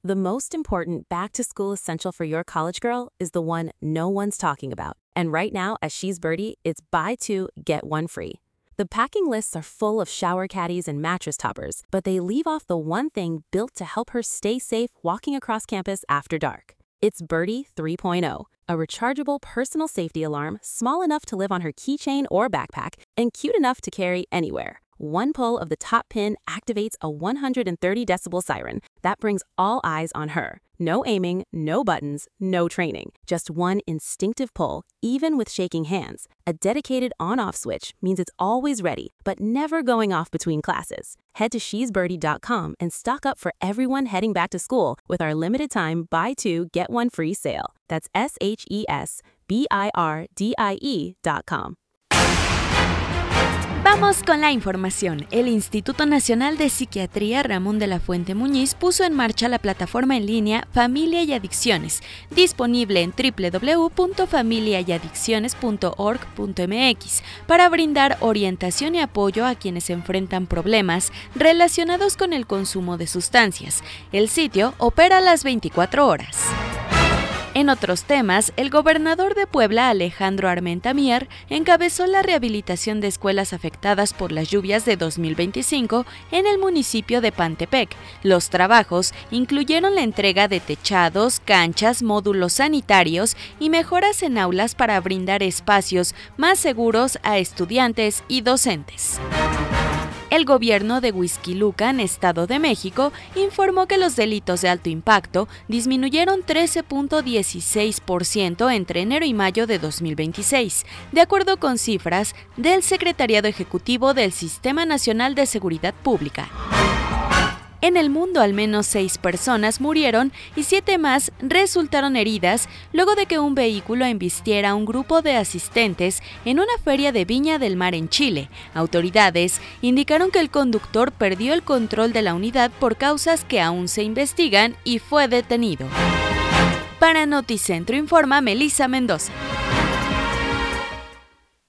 The most important back-to-school essential for your college girl is the one no one's talking about. And right now at She's Birdie, it's buy two, get one free. The packing lists are full of shower caddies and mattress toppers, but they leave off the one thing built to help her stay safe walking across campus after dark. It's Birdie 3.0, a rechargeable personal safety alarm small enough to live on her keychain or backpack and cute enough to carry anywhere. One pull of the top pin activates a 130 decibel siren that brings all eyes on her. No aiming, no buttons, no training. Just one instinctive pull, even with shaking hands. A dedicated on-off switch means it's always ready, but never going off between classes. Head to shesbirdie.com and stock up for everyone heading back to school with our limited time buy two, get one free sale. That's SHESBIRDIE.com. Vamos con la información. El Instituto Nacional de Psiquiatría Ramón de la Fuente Muñiz puso en marcha la plataforma en línea Familia y Adicciones, disponible en www.familiayadicciones.org.mx, para brindar orientación y apoyo a quienes enfrentan problemas relacionados con el consumo de sustancias. El sitio opera las 24 horas. En otros temas, el gobernador de Puebla, Alejandro Armenta Mier, encabezó la rehabilitación de escuelas afectadas por las lluvias de 2025 en el municipio de Pantepec. Los trabajos incluyeron la entrega de techados, canchas, módulos sanitarios y mejoras en aulas para brindar espacios más seguros a estudiantes y docentes. El gobierno de Huixquilucan, Estado de México, informó que los delitos de alto impacto disminuyeron 13.16% entre enero y mayo de 2026, de acuerdo con cifras del Secretariado Ejecutivo del Sistema Nacional de Seguridad Pública. En el mundo, al menos 6 personas murieron y 7 más resultaron heridas luego de que un vehículo embistiera a un grupo de asistentes en una feria de Viña del Mar en Chile. Autoridades indicaron que el conductor perdió el control de la unidad por causas que aún se investigan y fue detenido. Para Noticentro informa Melissa Mendoza.